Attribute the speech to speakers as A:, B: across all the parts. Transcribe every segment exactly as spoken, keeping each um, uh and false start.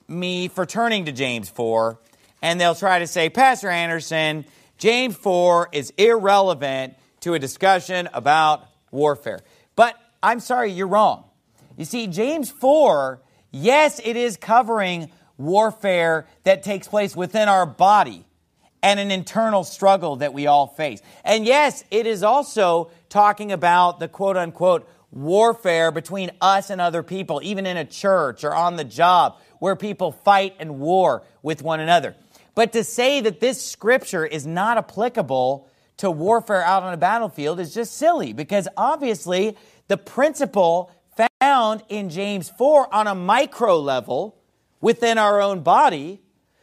A: me for turning to James four, and they'll try to say, Pastor Anderson, James four is irrelevant to a discussion about warfare. But I'm sorry, you're wrong. You see, James four, yes, it is covering warfare that takes place within our body and an internal struggle that we all face. And yes, it is also talking about the quote-unquote warfare between us and other people, even in a church or on the job, where people fight and war with one another. But to say that this scripture is not applicable to warfare out on a battlefield is just silly, because obviously the principle found in James four on a micro level within our own body,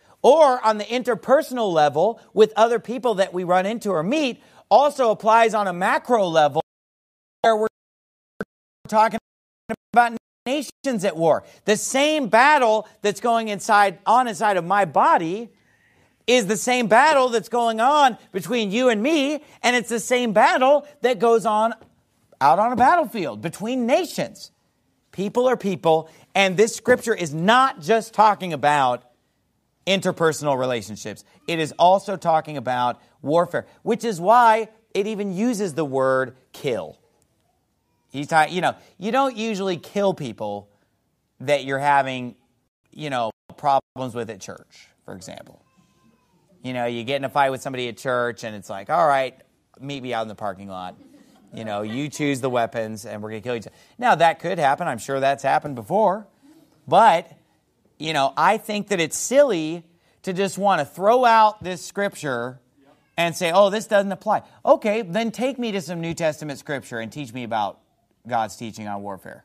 A: or on the interpersonal level with other people that we run into or meet, also applies on a macro level where we're talking about nations at war. The same battle that's going inside on inside of my body is the same battle that's going on between you and me, and it's the same battle that goes on out on a battlefield between nations. People are people, and this scripture is not just talking about interpersonal relationships. It is also talking about warfare, which is why it even uses the word kill. He's talking, you know, you don't usually kill people that you're having, you know, problems with at church, for example. You know, you get in a fight with somebody at church, and it's like, all right, meet me out in the parking lot. You know, you choose the weapons, and we're going to kill each other. Now, that could happen. I'm sure that's happened before. But, you know, I think that it's silly to just want to throw out this scripture and say, oh, this doesn't apply. Okay, then take me to some New Testament scripture and teach me about God's teaching on warfare.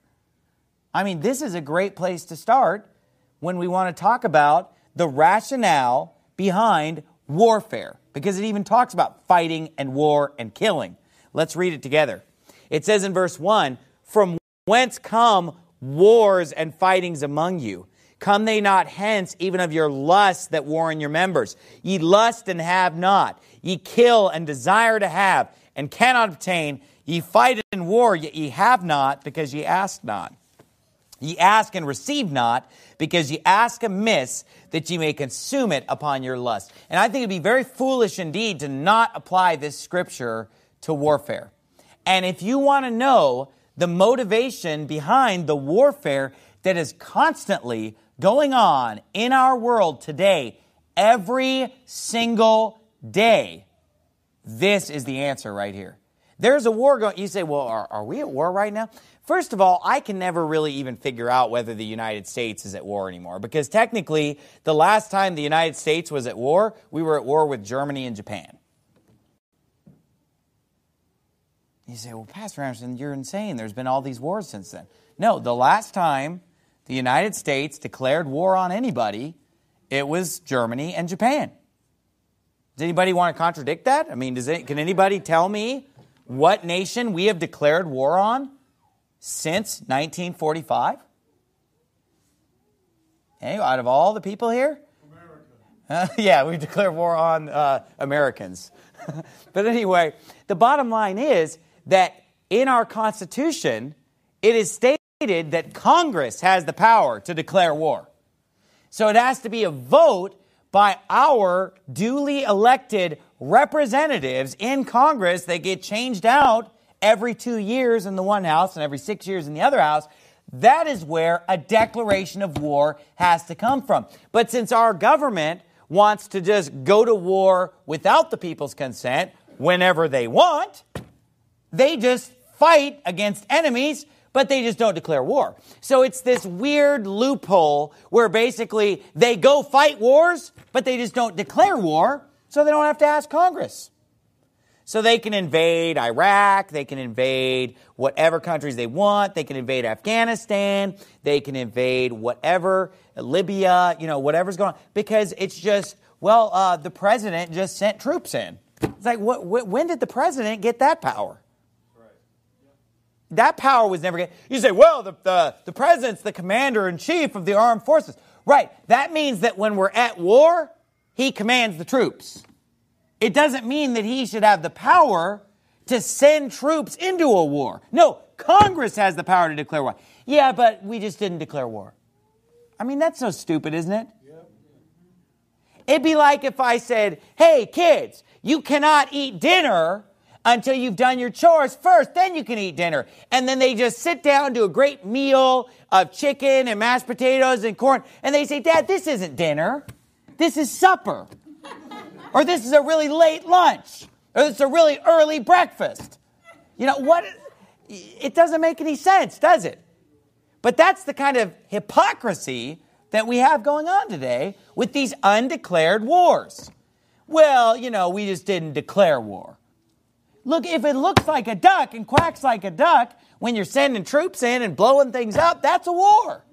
A: I mean, this is a great place to start when we want to talk about the rationale behind warfare, because it even talks about fighting and war and killing. Let's read it together. It says in verse one, from whence come wars and fightings among you? Come they not hence even of your lusts that war in your members? Ye lust and have not. Ye kill and desire to have and cannot obtain. Ye fight in war, yet ye have not, because ye ask not. Ye ask and receive not, because ye ask amiss, that ye may consume it upon your lust. And I think it'd be very foolish indeed to not apply this scripture to warfare. And if you want to know the motivation behind the warfare that is constantly going on in our world today, every single day, this is the answer right here. There's a war going. You say, well, are, are we at war right now? First of all, I can never really even figure out whether the United States is at war anymore, because technically, the last time the United States was at war, we were at war with Germany and Japan. You say, well, Pastor Anderson, you're insane. There's been all these wars since then. No, the last time the United States declared war on anybody, it was Germany and Japan. Does anybody want to contradict that? I mean, does it, can anybody tell me what nation we have declared war on since nineteen forty-five? Hey, out of all the people here? America. Uh, yeah, we declared war on uh, Americans. But anyway, the bottom line is that in our Constitution, it is stated that Congress has the power to declare war. So it has to be a vote by our duly elected representatives in Congress that get changed out every two years in the one house and every six years in the other house. That is where a declaration of war has to come from. But since our government wants to just go to war without the people's consent whenever they want, they just fight against enemies, but they just don't declare war. So it's this weird loophole where basically they go fight wars, but they just don't declare war, so they don't have to ask Congress. So they can invade Iraq, they can invade whatever countries they want, they can invade Afghanistan, they can invade whatever, Libya, you know, whatever's going on, because it's just, well, uh, the president just sent troops in. It's like, what, wh- when did the president get that power? That power was never get. You say, well, the, the, the president's the commander-in-chief of the armed forces. Right. That means that when we're at war, he commands the troops. It doesn't mean that he should have the power to send troops into a war. No, Congress has the power to declare war. Yeah, but we just didn't declare war. I mean, that's so stupid, isn't it? It'd be like if I said, hey, kids, you cannot eat dinner until you've done your chores first, then you can eat dinner. And then they just sit down to a great meal of chicken and mashed potatoes and corn, and they say, Dad, this isn't dinner. This is supper. Or this is a really late lunch. Or this is a really early breakfast. You know, what? It doesn't make any sense, does it? But that's the kind of hypocrisy that we have going on today with these undeclared wars. Well, you know, we just didn't declare war. Look, if it looks like a duck and quacks like a duck when you're sending troops in and blowing things up, that's a war.